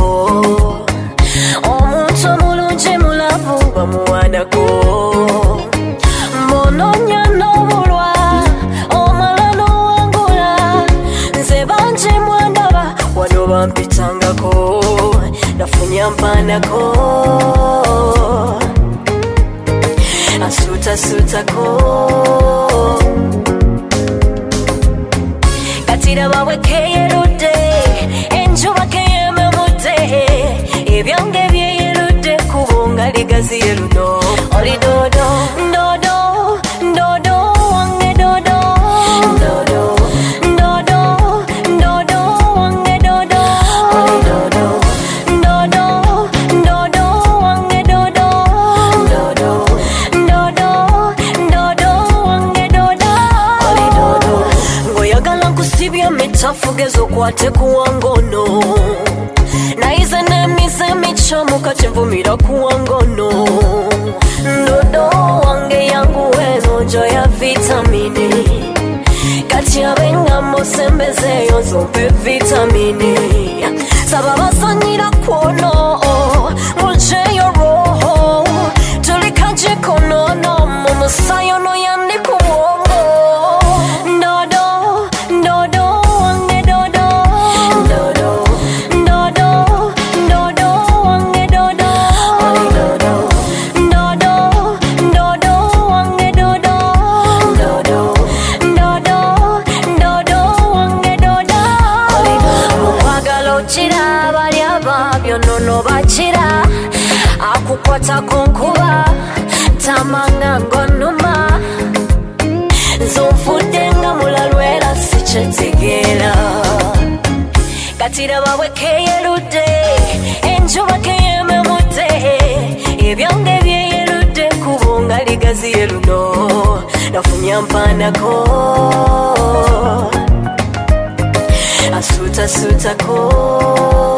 omuntu omulungi mulavu bamuwanako mononya n'obulwa omala n'owangula nze bangi mwandaba wano bampitangako nafunya mpanako asuutasutako katira bawe keyerudde enjuba keyememudde ebyange byeyerudde kubunga ligaziye luno oli dodo dodo dodo wange dodo dodo dodo dodo wange dodo oli dodo dodo dodo wange dodo dodo dodo dodo wange dodo oli dodo ngoyagala nkusibye mitafu gezo kwate kuwangono naize nemise michomo kati mvumira kuwangono dodo wange yangu weno njo ya vitamini kati abenga mosembezeyo zompe vitamini sababasanyira kwono mujeyo roho tulikaje konono mumusayo no yandi kuwongo dodo dodo wange dodo dodo dodo dodo wange dodo oli dodo dodo dodo wange dodo dodo dodo dodo wange dodo oli dodo kwagala okira bali ababyo nono bakira akukwata kunkuba tamanga ngonuma zonfudde nga mulalwera sikyetegeera katira bawe keyerudde enjuba keyememudde ebyange byeyerudde kubunga ligaziye luno nafunya mpanako asuutasutako